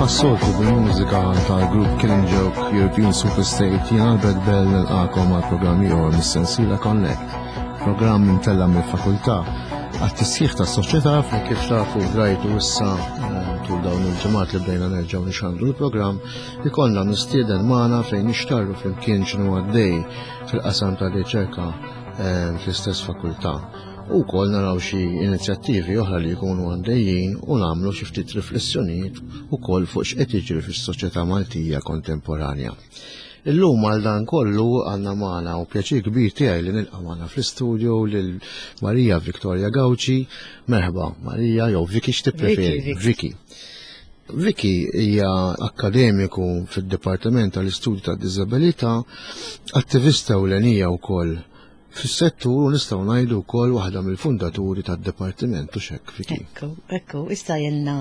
Passoltu bil-mużika tal-grupp Killing Joke European Superstate jien Albert Bell nilqakom għal programmi ieħor mis-sensiela Connect, programm imtella mill-fakultà għat-tisħiħ tas-soċjetà fejn kif tafu rajtu issa tul dawn il-ġimgħat li bdejna nerġgħu nixandru l-programm ikollna nistieden magħna fejn nixtarru flimkien x'inhu għaddej fil-qasam tar-riċerka fl-istess fakultà. U wkoll naraw xi inizjattivi oħra li jkunu għaddejjin u nagħmlu xi ftit riflessjonijiet ukoll fuq x'qed jiġri fis-soċjetà Maltija kontemporanja. Illum għal dan kollu għandna magħna u pjaċir kbir tiegħi li nilqa' magħna fl-istudju lil Marija Victoria Gawci. Merħba Marija jew Vicky x'tippreferi? Vicky. Vicky hija akkademiku fid-Dipartiment tal-Istudju tad-Diżabilità, attivista ewlenija wkoll fis-settur u nistgħu ngħidu wkoll waħda mill-fundaturi tad-dipartiment u x'hekk Vicky. Ekku, issa jenna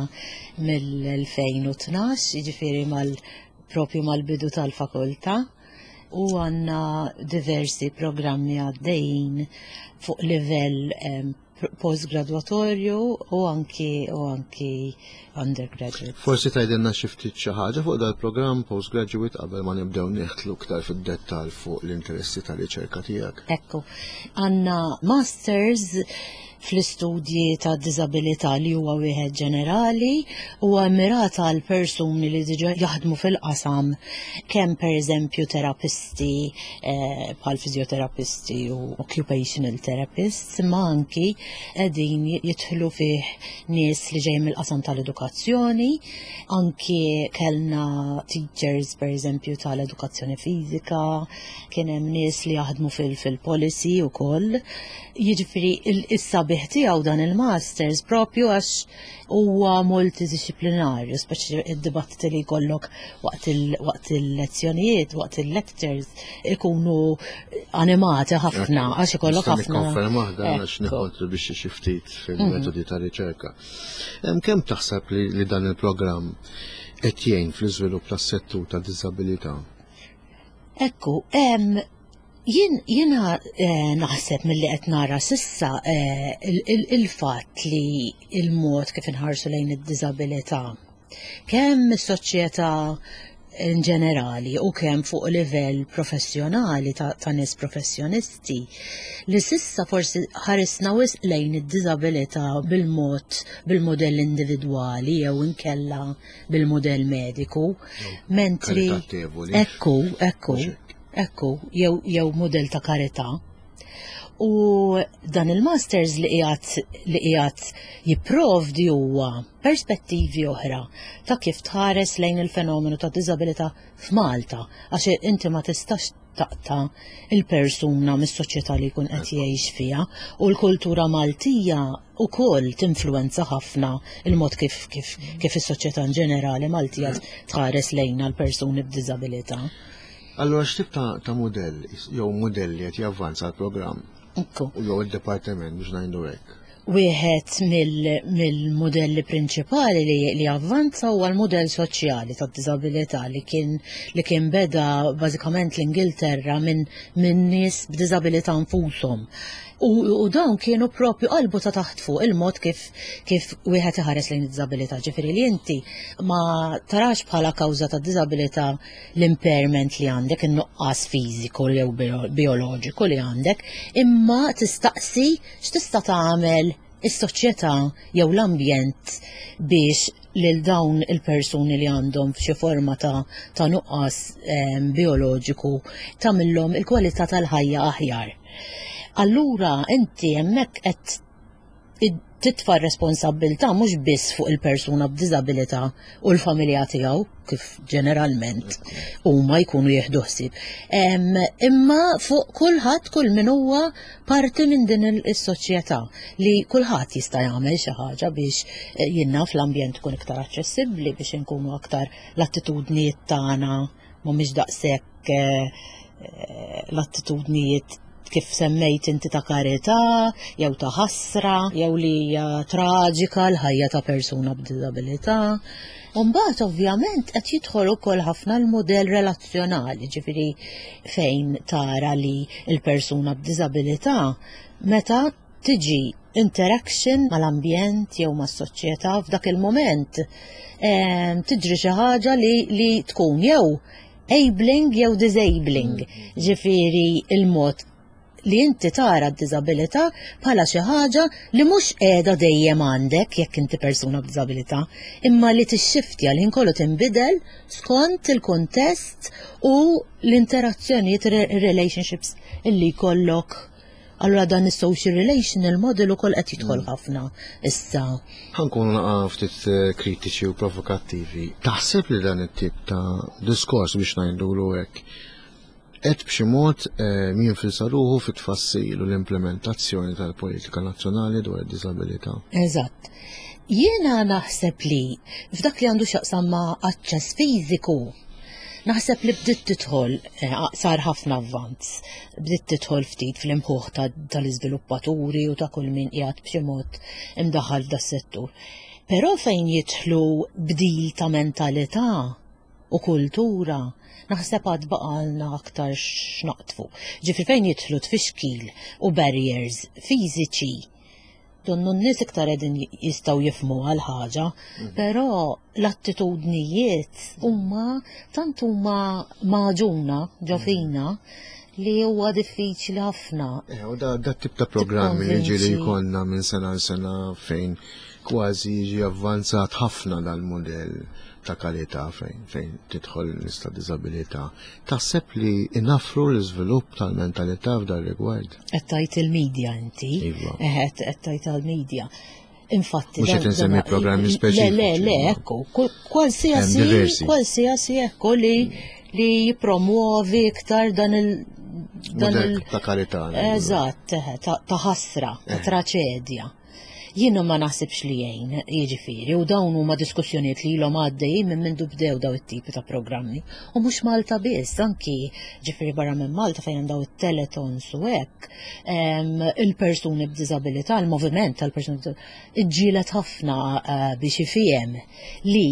mill-2012, jiġifieri propju mal-bidu tal-fakultà u għandna diversi programmi għaddejjin fuq livell postgraduatorju u anki undergraduate. Forsi tgħidilna xi ftit xi ħaġa fuq dal-programm postgraduate qabel ma nibdew neħtlu iktar fid-dettall fuq l-interessi tar-riċerka tiegħek. Ekku, għandna masters fl-istudji ta' disabilità li huwa wieħed ġenerali u mirat għal persuni li diġà jaħdmu fil-qasam kemm pereżempju terapisti bħal fiżjoterapisti u occupational therapists, ma anki qegħdin jidħlu fih nies li ġejjin mill-qasam tal-edukazzjoni, anki kellna teachers pereżempju tal-edukazzjoni fiżika, kien hemm nies li jaħdmu fil-policy wkoll. Jiġifieri is-sabiħ tiegħu dan il-masters propju għax huwa multidisciplinarju, speċi id-dibattiti li jkollok waqt il-lezzjonijiet, waqt il-lectures ikunu animati ħafna għax ikollok ħafna. Nikkonferma għax nikkontribwixxi xi ftit fil-metodi ta' riċerka. Kemm taħseb li dan il-programm qed jgħin fl-iżvilupp tas-settur tad-diżabilità? Ekku, Jiena naħseb milli qed nara sissa il-fatt li il-mod kif inħarsu lejn id-diżabilità kemm is-soċjetà in ġenerali u kemm fuq livell professjonali ta' nies professjonisti li sissa forsi ħarisna wisq lejn id-diżabilità bil-modell individwali jew inkella bil-modell mediku, mentri jew model ta' karità. U dan il-masters li qiegħed jipprovdi huwa perspettivi oħra ta' kif tħares lejn il-fenomenu ta' diżabilità f'Malta, għax inti ma tistax taqta' il-persuna mis-soċjetà li jkun qed jgħix fiha u l-kultura Maltija wkoll tinfluwenza ħafna il-mod kif is-soċjetà in ġenerali Maltija tħares lejn għall-persuni b'diżabilità. Allora x'tip ta' modell jew modelli qed javvanza l-programm? Jew id-dipartiment biex ngħidu hekk. Wieħed mill-modelli prinċipali li avvanza huwa l-modell soċjali tad-diżabilità li kien beda bażikament l-Ingilterra minn nies b'diżabilità nfushom. U dawn kienu propju qalbu ta' taħt fuq il-mod kif wieħed iħares lejn id-diżabilità. Ġifieri li inti ma tarax bħala kawża ta' diżabilità l-impairment li għandek, in-nuqqas fiżiku jew bioloġiku li għandek, imma tistaqsi x'tista' tagħmel is-soċjetà jew l-ambjent biex lil dawn il-persuni li għandhom f'xi forma ta' nuqqas bioloġiku tagħmilhom il-kwalità tal-ħajja aħjar. Allura inti hemmhekk qed titfa' r-responsabbiltà mhux biss fuq il-persuna b'diżabilità u l-familja tiegħu kif ġeneralment huma jkunu jieħdu ħsieb. Imma fuq kull min huwa parti minn din is-soċjetà li kulħadd jista' jagħmel xi ħaġa biex jiena fl-ambjent tkun iktar aċċessibbli biex inkunu aktar l-attitudnijiet tagħna mhumiex daqshekk l-attitudnijiet kif semmejt inti ta' karità, jew ta' ħasra, jew li hija traġika l-ħajja ta' persuna b'diżabilità. U mbagħad ovvjament qed jidħol ukoll ħafna l-mudell relazzjonali, ġifieri fejn tara li l-persuna b'diżabilità meta tiġi interaction mal-ambjent jew mas-soċjetà f'dak il-moment tiġri xi ħaġa li tkun jew enabling jew disabling. Ġifieri il-mod li inti tara d-diżabilità bħala xi ħaġa li mhux qiegħda dejjem għandek jekk inti persuna b'diżabilità, imma li tixxiftja li nkollu tinbidel skont il-kuntest u l-interazzjonijiet relationships illi jkollok. Allura dan is-social relational model ukoll qed jidħol ħafna issa. Ħankunu ftit kritiċi u provokattivi. Taħseb li dan it-tip ta' diskors biex ngħidulu hekk qed b'xi mod jinfilsa ruħu fit-tfassil u l-implementazzjoni tal-politika nazzjonali dwar id-diżabilità. Eżatt. Jiena naħseb li f'dak li għandu x'jaqsam ma' aċċess fiżiku, naħseb li bdiet tidħol sar ħafna avvanz, bdiet tidħol ftit fl-imħuħ tal-iżviluppaturi u ta' kull min qiegħed b'xi mod imdaħħal f'das-settur. Però fejn jidħlu bdil ta' mentalità u kultura, naħseb għad baqalna aktar x'naqtfu. Ġifri fejn jidħlu tfixkil u barriers fiżiċi, donnu n-nies iktar qegħdin jistgħu jifhmu għal ħaġa, però l-attitudnijiet tant huma maġuna ġofina li huwa diffiċli ħafna. U da tip ta' programmi li ġieli jkollna minn sena l sena fejn kważi jiġi avvanzat ħafna dal-modell ta' kwalità fejn tidħol nies ta' diżabilità. Taħseb li inaffru l-iżvilupp tal-mentalità f'dan rigward? Qed tgħid il-medja inti. Qed tgħid tal-medja. Infatti mhux qed insemmi programmi speċifiċi. Le, ekku, qualsiasi ekku li jippromuovi iktar dan ta' kwalità. Eżatt, ta' ħasra, ta' traċedja. Jiena ma naħsibx li jgħin, jiġifieri, u dawn huma diskussjonijiet li ilhom għaddejjin minn mindu bdew daw it-tipi ta' programmi. U mhux Malta biss, anki ġifieri barra minn Malta fejn hemm daw it-teletons u hekk, il-persuni b'diżabilità, il-moviment tal-persuni b'diżabilità iġġielet ħafna biex ifhem li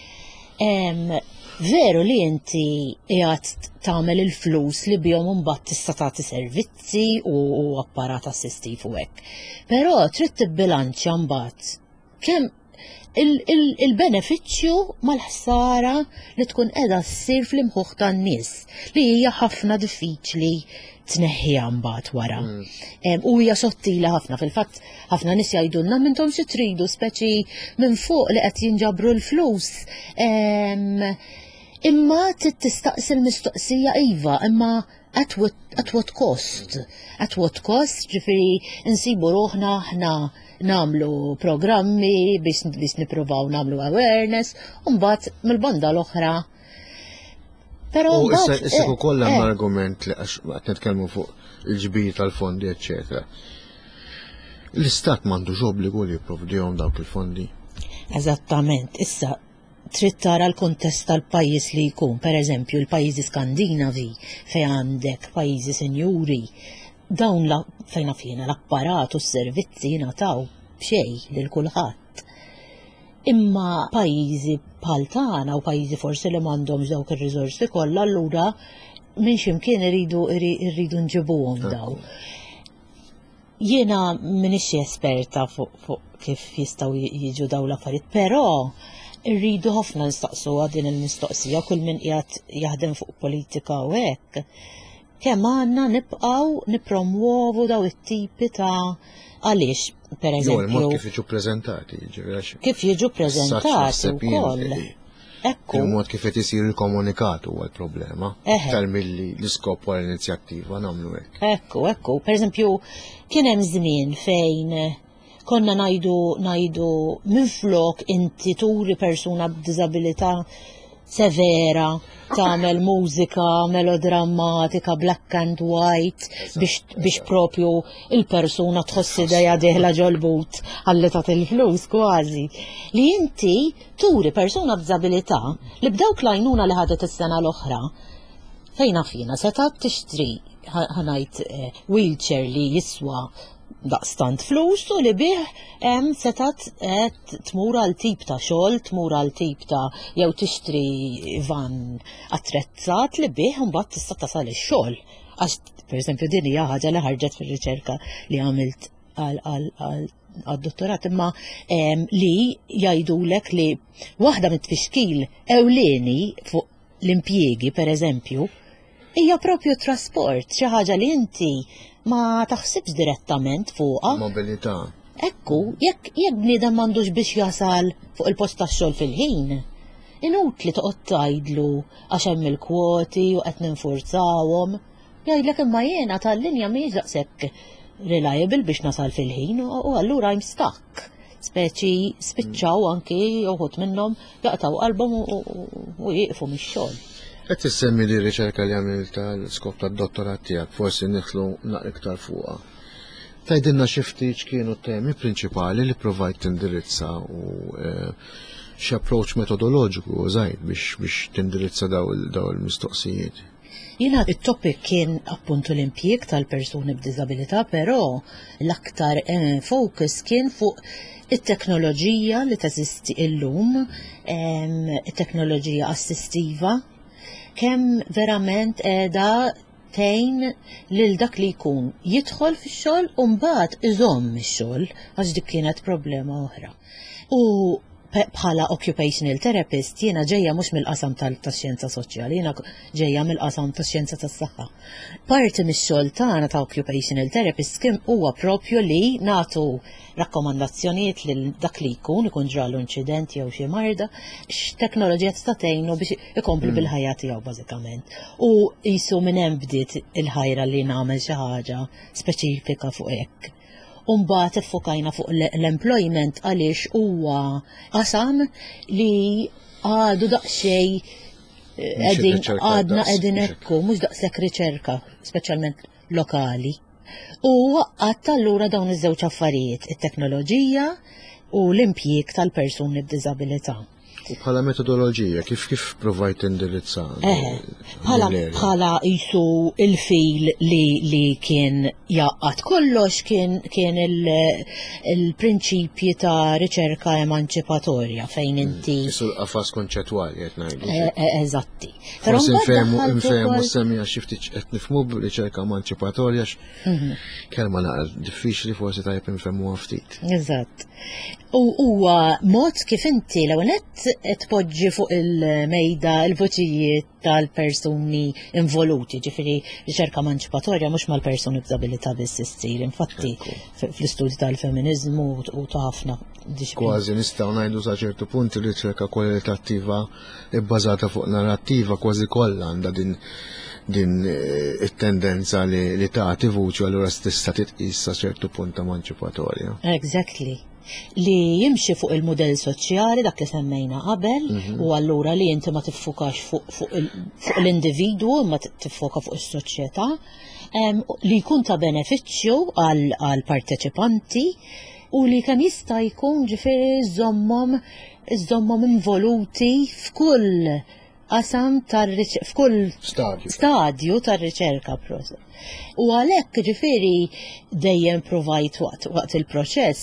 veru li inti qiegħed tagħmel il-flus li bihom imbagħad tista' tagħti servizzi u apparat assistiv u hekk. Però trid tibbilanċja mbagħad kemm il-benefiċċju mal-ħsara li tkun qiegħda ssir fl-imħuħ tan-nies li hija ħafna diffiċli tneħħiha mbagħad wara. U hija sottila ħafna, fil-fatt ħafna nies jgħidulna m'intom xi tridu speċi minn fuq li qed jinġabru l-flus. Imma tistaqsi l-mistoqsija iva, imma at what cost? At what cost? Ġifieri insibu ruħna aħna nagħmlu programmi biex nippruvaw nagħmlu awareness, u mbagħad mill-banda l-oħra. Però issa ukoll hemm argument li għax qed nitkellmu fuq il-ġbir tal-fondi, eċċetera. L-istat m'għandux obbligu li jipprovdihom dawk il-fondi. Eżattament, issa trid tara l-kontest tal-pajjiż li jkun, pereżempju l-pajjiżi Skandinavi fejn għandek pajjiżi sinjuri, dawn fejn fina l-apparat u s-servizzi jingħataw b'xejn lil kulħadd. Imma pajjiżi bħal tagħna u pajjiżi forsi li m'għandhomx dawk ir-riżorsi kollha, allura minn x'imkien irridu nġibuhom daw. Jiena m'iniex esperta fuq kif jistgħu jiġu dawn l-affarijiet, però irridu ħafna nistaqsu din il-mistoqsija kull min qiegħed jaħdem fuq politika u hekk. Kemm għandna nibqgħu nippromuovu daw it-tipi ta' għaliex, pereżempju. Il-mod kif jiġu preżentati, jiġifieri. Kif jiġu preżentati wkoll. Ekku. Il-mod kif qed isir il-komunikat huwa l-problema. Aktar milli l-iskop wara l-inizjattiva nagħmlu hekk. Ekku. Pereżempju kien hemm żmien fejn konna najdu minflok inti turi persuna b'diżabilità severa tagħmel mużika melodrammatika black and white biex propju il-persuna tħossi dejja deħla ġolbut ħalli tagħti il-flus kważi. Li inti turi persuna b'diżabilità li b'dawk l-għajnuna li ħadet is-sena l-oħra fejn fina seta' tixtri ħanajt wheelchair li jiswa daqstant flus u li bih setat tmur għal tip ta' xogħol, tmur għal tip ta' jew tixtri van attrezzat li bih mbagħad tista' tasal ix-xogħol. Għax pereżempju din hija ħaġa li ħarġet fir-riċerka li għamilt għad-dottorat, imma li jgħidulek li waħda mit-tfixkil ewlieni fuq l-impjiegi, pereżempju, hija propju trasport, xi ħaġa li inti ma taħsibx direttament fuqha. Mobilità. Ekku, jekk bniedem m'għandux biex jasal fuq il-post tax-xogħol fil-ħin, inutli toqgħod tgħidlu għax hemm il-kwoti u qed ninfurzawhom. Jgħidlek imma jiena tal-linja mhijiex daqshekk reliable biex nasal fil-ħin u allura I'm stuck. Speċi spiċċaw anki uħud minnhom jaqtaw qalbhom u jieqfu mix-xogħol. Qed tissemmi li riċerka li għamilt tal-skop tad-dottorat tiegħek, forsi nidħlu naqra iktar fuqha. Tgħidilna xi ftit kienu temi prinċipali li provajt tindirizza u x'approach metodoloġiku użajt biex tindirizza daw il-mistoqsijiet. Jiena it-topic kien appuntu l-impjieg tal-persuni b'diżabilità, però l-aktar focus kien fuq it-teknoloġija li teżisti illum, it-teknoloġija assistiva, kemm verament qiegħda tgħin lil dak li jkun jidħol fix-xogħol u mbagħad iżomm ix-xogħol għax dik kienet problema oħra. U bħala occupational therapist jiena ġejja mhux mill-qasam tax-xjenza soċjali, jiena ġejja mill-qasam tax-xjenza tas-saħħa. Parti mix-xogħol tagħna ta' occupational therapist kien huwa proprju li nagħtu rakkomandazzjonijiet lil dak li jkun ġralu inċident jew xi marda, x'teknoloġija tista' tgħinu biex ikompli bil-ħajja tiegħu bażikament. U qisu minn hemm bdiet il-ħajra li nagħmel xi ħaġa speċifika fuq hekk. Mbagħad iffokajna fuq l-employment għaliex huwa qasam li għadu daqsxejn qegħdin hekk mhux daqshekk riċerka, speċjalment lokali. U waqqat allura dawn iż-żewġ affarijiet, it-teknoloġija u l-impjieg tal-persuni b'diżabilità. U bħala metodoloġija, kif provajt indirizza? Bħala jisu il-fil li kien jaqqat kollox kien il-prinċipji ta' riċerka emanċipatorja fejn inti. Jisu l-qafas konċettwali qed ngħidu. Eżatti. Forsi infehmu semmija xi ftit qed nifhmu b'riċerka emanċipatorja kelma naqra diffiċli forsi tajjeb infehmuha ftit. Eżatt. U huwa mod kif inti l-ewwel tpoġġi fuq il-mejda l-voċijiet tal-persuni involuti, ġifieri riċerka emanċipatorja mhux mal-persuni b'disabilità biss issir, infatti fl-istudji tal-feminiżmu u ta' ħafna disciplini. Kważi nistgħu ngħidu sa ċertu punt ir-riċerka kwalitattiva bbażata fuq narrattiva kważi kollha għandha din it-tendenza li tagħti vuċi allura tista' titqis sa ċertu punt emanċipatorja. Exactly. Li jimxi fuq il-modell soċjali dak li semmejna qabel u allura li inti ma tiffukax fuq l-individwu ma tiffoka fuq is-soċjetà li jkun ta' benefiċċju għal parteċipanti u li kemm jista' jkun ġifieri żommhom involuti f'kull qasam f'kull stadju tar-riċerka process. U għalhekk ġifieri dejjem provajt waqt il-proċess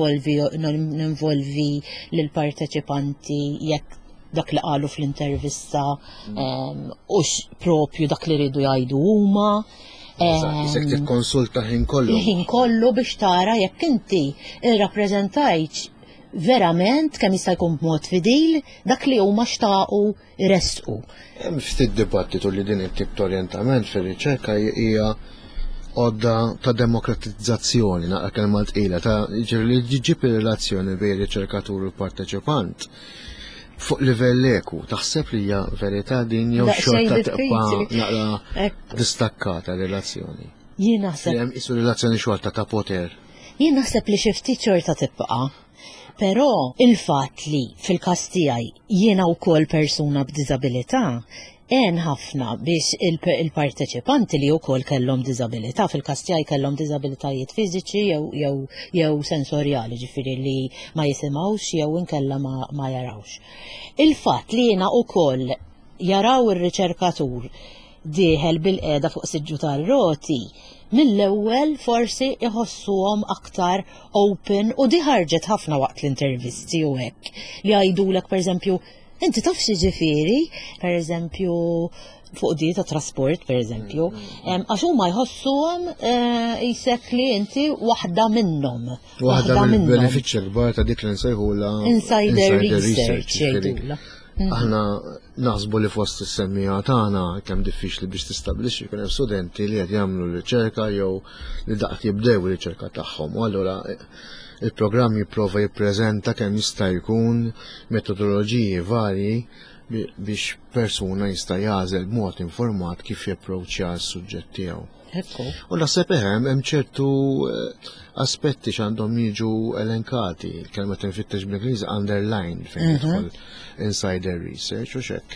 ninvolvi lil parteċipanti jekk dak li qalu fl-intervista u propju dak li rridu jgħidu huma. Isek tikkonsulta ħin kollu. Ħin kollu biex tara jekk inti irrappreżentajtx verament kemm jista' jkun b'mod fidil dak li huma xtaqu jressqu. Hemm ftit dibattitu li din it-tip ta' orjentament fir-riċerka hija għodda ta' demokratizzazzjoni naqra kelma tqila ta' li ġib ir-relazzjoni bejn ir-riċerkatur u l-parteċipant fuq livell eku. Taħseb li hija verità din jew xorta tibqa' naqra distakkata relazzjoni. Jien naħseb hemm isu relazzjoni xorta ta' poter. Jien naħseb li xi ftit xorta tibqa'. Però il-fatt li fil-każ tiegħi jiena wkoll persuna b'diżabilità għen ħafna biex il-parteċipanti li wkoll kellhom diżabilità fil-każ tiegħi kellhom diżabilitajiet fiżiċi jew sensorjali, ġifieri li ma jisimgħux jew inkella ma jarawx. Il-fatt li jiena wkoll jaraw ir-riċerkatur dieħel bil-qiegħda fuq siġġu tar-roti mill-ewwel forsi iħossuhom aktar open u di ħarġet ħafna waqt l-intervisti u hekk li jgħidulek pereżempju Inti taf xi ġifieri, pereżempju fuq di ta' trasport, pereżempju, għax huma jħossuhom jisek li inti waħda minnhom. Waħda mill-benefiċċji kbar ta' dik li nsejħula insider research jgħidula. Aħna naħsbu li fost is-semmija tagħna kemm diffiċli biex tistabbilixxi kien hemm studenti li qed jagħmlu riċerka jew li daqt jibdew ir-riċerka tagħhom. U allura il-programm jipprova jippreżenta kemm jista' jkun metodoloġiji varji biex persuna jista' jagħżel b'mod informat kif japproċċja s-suġġett tiegħu. U naħseb hemm ċertu aspetti x'għandhom jiġu elenkati, il-kelma tinfittex bl-Ingliż underlined fejn tidħol insider research u xekk.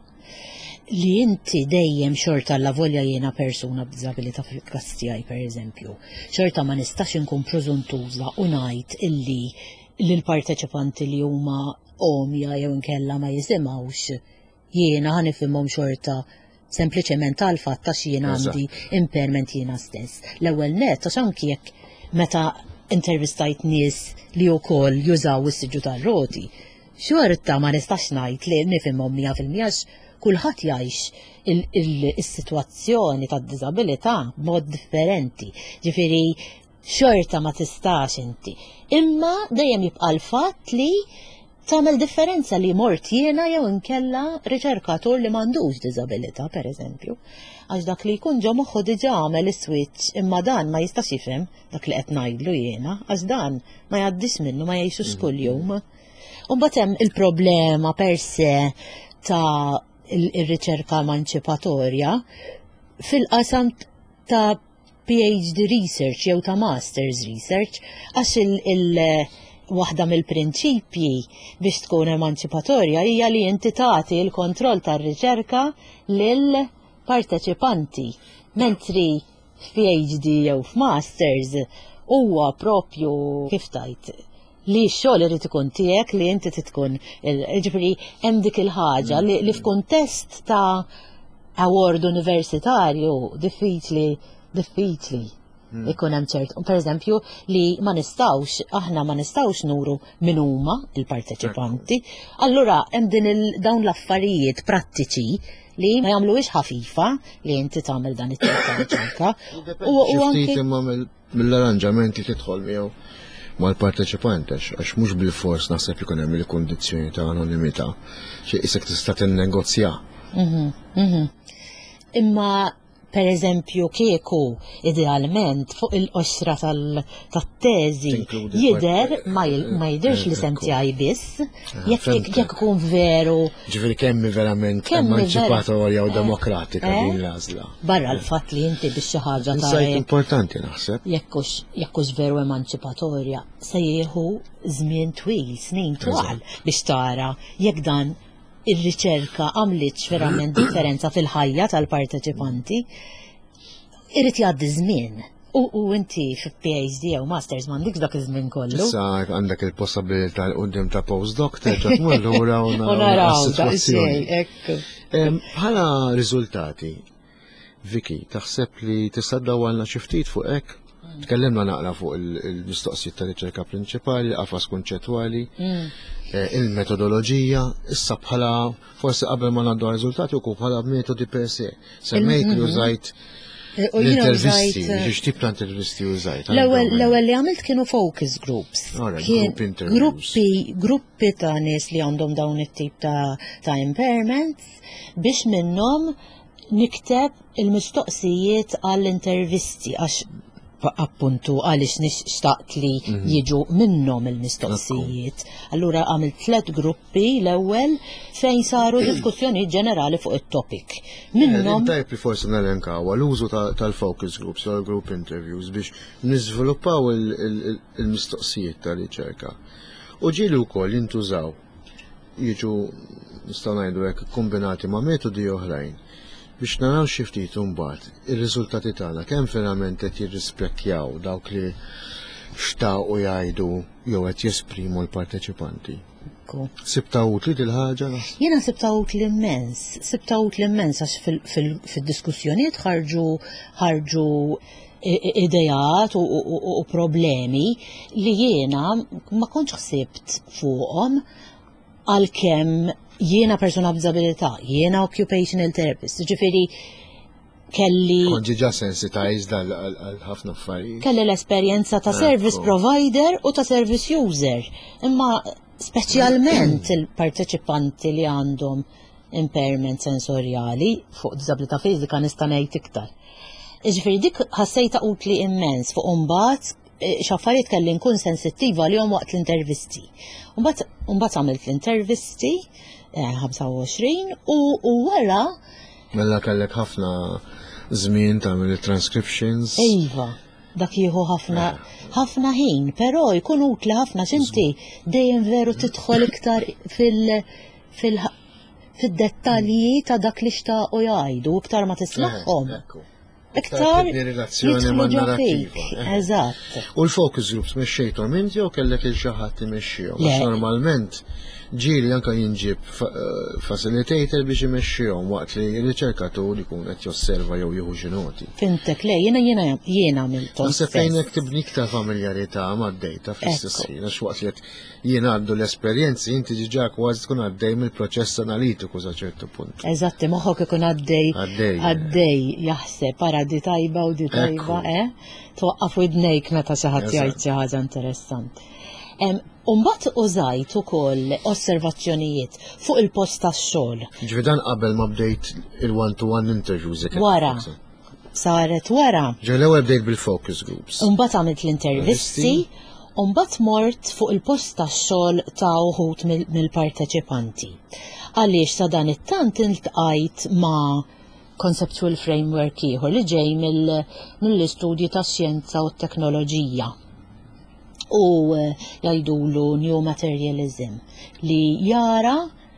Li inti dejjem xorta la volja jiena persuna b'diżabilità fil-każ tiegħi pereżempju, xorta ma nistax inkun preżuntuża u ngħid illi lill-parteċipanti li huma omja jew inkella ma jisimgħux jiena ħanifhimhom xorta sempliċement għal fatt għax jiena għandi impairment jiena stess. L-ewwel nett għax anki jekk meta intervistajt nies li wkoll jużaw is-siġu tar-roti, xorta ma nistax ngħid li nifhimhom 100% kulħadd jgħix is-sitwazzjoni tad-diżabilità b'mod differenti. Ġifieri xorta ma tistax inti. Imma dejjem jibqa' l-fatt li tagħmel differenza li mort jiena jew inkella riċerkatur li m'għandux diżabilità pereżempju. Għax dak li jkun ġo moħħu diġà għamel is-switch imma dan ma jistax jifhem dak li qed ngħidlu jiena għax dan ma jgħaddix minnu ma jgħixux kuljum. U mbagħad hemm il-problema per se ta' ir-riċerka emanċipatorja fil-qasam ta' PhD research jew ta' Masters research għax waħda mill-prinċipji biex tkun emanċipatorja hija li inti tagħti l-kontroll tar-riċerka lil parteċipanti, mentri f'PhD jew f'Masters huwa propju kif tajt li x-xogħol irid ikun tiegħek li inti tkun ġifieri hemm dik il-ħaġa li f'kuntest ta' award universitarju diffiċli ikun hemm ċert. Pereżempju li aħna ma nistgħux nuru min huma il-parteċipanti. Allura hemm dawn l-affarijiet prattiċi li ma jagħmluhiex ħafifa li inti tagħmel dan it-tip ta' riċerka. U anke imma mill-arranġamenti tidħol miegħu mal-parteċipanti għax mhux bil-fors naħseb ikun hemm il-kundizzjoni ta' anonimità xi isek tista' tinnegozja. Imma pereżempju kieku idealment fuq il-qoxra tat-teżi jidher ma jidhirx li sem tiegħi biss jekk ikun veru. Ġifieri kemm verament emanċipatorja u demokratika din l-għażla. Barra l-fatt li inti biex xi ħaġa ta' importanti naħseb. Jekkux veru emanċipatorja se jieħu żmien twil, snin twal biex tara jekk dan ir-riċerka għamlitx verament differenza fil-ħajja tal-parteċipanti, irid jgħaddi żmien. U inti fi-PhD jew Masters m'għandekx dak iż-żmien kollu. Issa għandek il-possibilità l-qudiem ta' postdoc terġa' tmur lura u naraw is-sitwazzjoni. Bħala riżultati, Viki, taħseb li tista' ddawwalna xi ftit fuq hekk? Tkellimna naqra fuq il-mistoqsijiet ta' riċerka prinċipali, qafas konċettwali, il-metodoloġija, issa bħala forsi qabel ma ngħaddu riżultati wkoll bħala metodi per se. Semmejt li użajt l-intervisti, biex tip ta' intervisti użajt. L-ewwel li għamilt kienu focus groups. Gruppi ta' nies li għandhom dawn it-tip ta' impairments biex minnhom nikteb il-mistoqsijiet għall-intervisti għax appuntu għalix nixtaqt li jiġu minnom il-mistoqsijiet. Allura għamilt 3 gruppi l-ewwel fejn saru diskussjoni ġenerali fuq it-topic. Minnom tajb li forsi nalenkaw l-użu tal-focus groups, tal-group interviews biex niżviluppaw il-mistoqsijiet tal-riċerka. U ġieli wkoll jintużaw jiġu nistgħu ngħidu hekk kombinati ma' metodi oħrajn biex naraw xi ftit imbagħad ir-riżultati tagħna kemm verament qed jirrispjekkjaw dawk li xtaqu jgħidu jew qed jesprimu l-parteċipanti. Sibta utli dil-ħaġa? Jiena sibta utli immens għax fid-diskussjonijiet ħarġu idejat u problemi li jiena ma kontx ħsibt fuqhom għalkemm jiena persuna b'disabilità, jiena occupational therapist, ġifieri kelli Konġi sensitized għal ħafna affarijiet. kelli l-esperjenza ta' service provider u ta' service user. Imma speċjalment il-parteċipanti li għandhom impairment sensorjali fuq disabilità fiżika nista' ngħid iktar. Ġifieri dik ħassejta utli immens fuq imbagħad x'affarijiet kelli nkun sensittiva li waqt l-intervisti. Mbagħad għamilt l-intervisti 25 u wara Mela kellek ħafna żmien tagħmel transcriptions. Iva, dak jieħu ħafna ħin, però jkun utli ħafna x'inti dejjem veru tidħol iktar fid-dettalji ta' dak li xtaqu jgħidu iktar ma tismagħhom. Iktar relazzjoni ma' narrativa. Eżatt. U l-focus groups mexxejthom inti jew kellek il-xi ħadd imexxihom. Għax normalment ġieli anke jinġib facilitator biex imexxihom waqt li r-riċerkatur ikun qed josserva jew jieħu xi noti. Fintek le, jiena għamiltom. Naħseb fejnek tibni iktar familjarità mad-dejta fl-istess ħin għax waqt li jien għaddu l-esperjenzi inti diġà kważi tkun għaddej mill-proċess analitiku sa ċertu punt. Eżatt, moħħok ikun għaddej jaħseb ara di tajba u di tajba, twaqqaf widnejk meta xi ħadd jgħid xi ħaġa interessanti. Mbagħad użajt ukoll osservazzjonijiet fuq il-post tax-xogħol. Ġifieri dan qabel ma bdejt il-one-to-one interviews. Wara. Saret wara. Ġifieri l-ewwel bdejt bil-focus groups. Mbagħad għamilt l-intervisti, u mbagħad mort fuq il-post tax-xogħol ta' uħud mill-parteċipanti. Għaliex sa dan it-tant iltqajt ma' conceptual framework ieħor li ġej mill-istudji tax-xjenza u t-teknoloġija. U jgħidulu new materialism li jara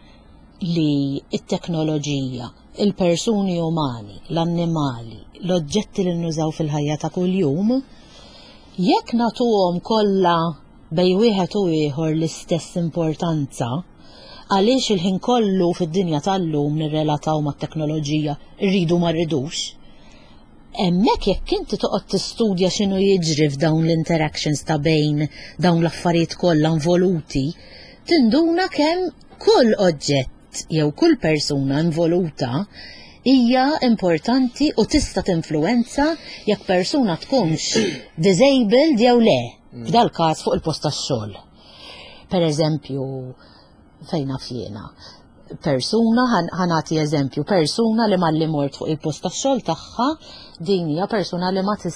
li it-teknoloġija, il-persuni umani, l-annimali, l-oġġetti li nużaw fil-ħajja ta' kuljum, jekk nagħtuhom kollha bej wieħed u ieħor l-istess importanza, għaliex il-ħin kollu fid-dinja tal-lum nirrelataw mat-teknoloġija rridu ma rridux. Hemmhekk jekk inti toqgħod tistudja x'inhu jiġri f'dawn l-interactions ta' bejn dawn l-affarijiet kollha involuti, tinduna kemm kull oġġett jew kull persuna involuta hija importanti u tista' tinfluwenza jekk persuna tkunx disabled jew le, f'dal każ fuq il-post tax-xogħol. Pereżempju, fejn naf jiena, persuna, ħanati eżempju, persuna li malli mort fuq il-post tax-xogħol tagħha, din hija persuna li ma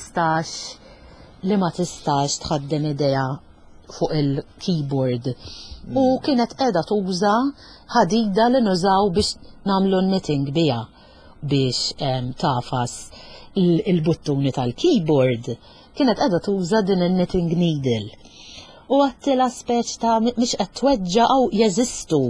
tistax tħaddem idea fuq il-keyboard. U kienet qiegħda tuża ħadida li nużaw biex nagħmlu knitting biha biex tafas il-buttuni tal-keyboard. Kienet qiegħda tuża din il-knitting needle. U għattila speċ ta' mhix qed tweġġa' jeżistu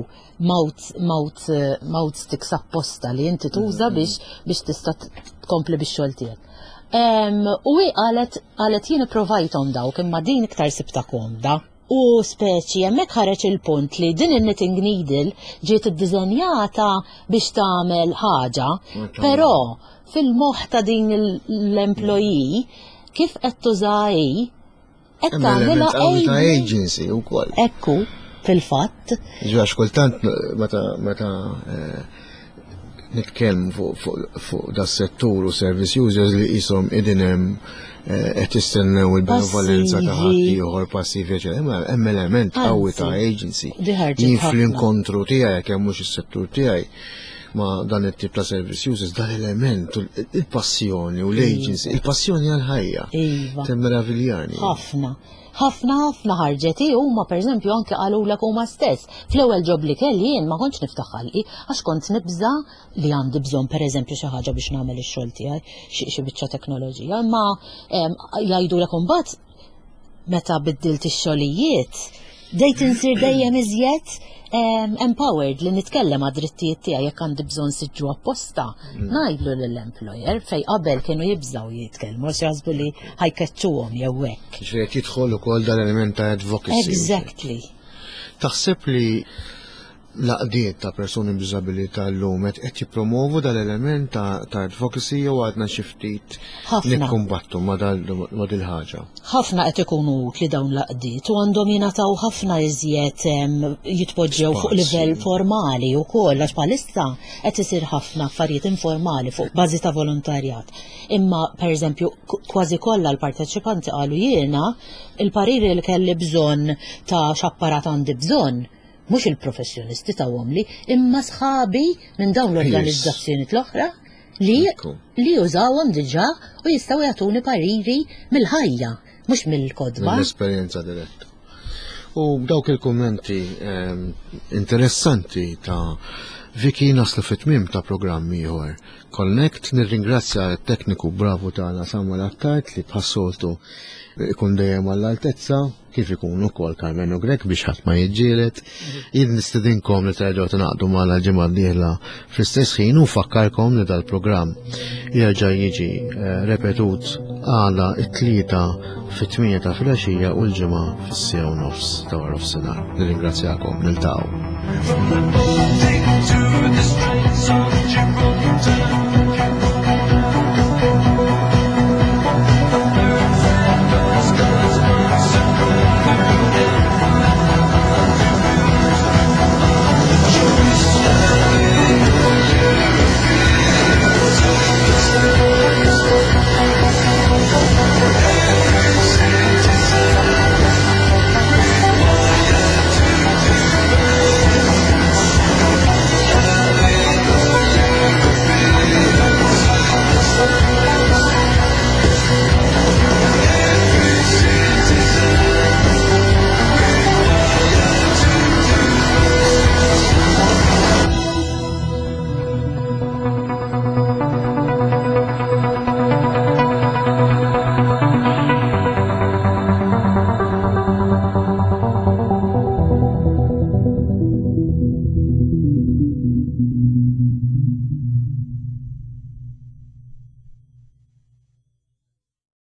mouth sticks apposta li inti tuża biex tista' tkompli bix-xogħol tiegħek. U hi qalet jien ipprovajthom dawk imma din iktar sibta komda. U speċi hemmhekk ħareġ il-punt li din il-knitting needle ġiet iddiżenjata biex tagħmel ħaġa, però fil-moħħ ta' din l-employee kif qed tużaha qed tagħmilha agency wkoll. Ekku, fil-fatt. Ġax kultant meta nitkellmu fuq das-settur u service users li qishom qegħdin hemm qed jistennew il-benevolenza ta' ħadd ieħor passiv hemm element qawwi ta' agency. Jien fl-inkontru tiegħi jekk hemm mhux is-settur tiegħi ma' dan it-tip ta' service users dan element il-passjoni u l-agency, il-passjoni għal-ħajja. Temmeraviljani. ħafna ħarġet huma pereżempju anke qalulek huma stess. Fl-ewwel ġob li kelli jien ma kontx niftaħ ħalqi għax kont nibża li għandi bżonn pereżempju xi ħaġa biex nagħmel ix-xogħol tiegħi xi biċċa teknoloġija, imma jgħidulek imbagħad meta biddilt ix-xogħlijiet dejt insir dejjem iżjed empowered li nitkellem għad drittijiet tiegħi jekk għandi bżonn siġġu apposta. Ngħidlu lill-employer fejn qabel kienu jibżgħu jitkellmu għax jaħsbu li ħajkeċċuhom jew hekk. Ġifieri jidħol ukoll dan element ta' advocacy. Exactly. Taħseb li laqdiet ta' persuni b'diżabilità llum qed jippromovu dal-element ta' advocacy jew għadna xi ftit nikkumbattu ma' dil-ħaġa. Ħafna qed ikunu utli dawn laqdiet u għandhom jingħataw ħafna iżjed jitpoġġew fuq livell formali wkoll għax bħalissa qed isir ħafna affarijiet informali fuq bażi ta' volontarjat. Imma pereżempju kważi kollha l-parteċipanti qalu jiena il-pariri li kelli bżonn ta' x'apparat għandi bżonn mhux il-professjonisti tawhom li imma sħabi minn dawn l-organizzazzjoni l-oħra li jużawhom diġà u jistgħu jagħtuni pariri mill-ħajja mhux mill-kodba. Mill-esperjenza diretta. U dawk il-kummenti interessanti ta' Viki naslu fit-tmiem ta' programm ieħor. Connect nirringrazzja t-tekniku bravu tagħna Samuel Attart li bħassoltu ikun dejjem għall-altezza kif ikun ukoll Carmen Grek biex ħadd ma jiġġieled. Jien nistedinkom li terġgħu tingħaqdu magħna l-ġimgħa d-dieħla fl-istess ħin u fakkarkom li dal-programm jerġa' jiġi repetut għala t-tlieta fit-8 ta' filgħaxija u l-ġimgħa fis-9:30 ta' wara nofsinhar. Nirringrazzjakom niltaqgħu.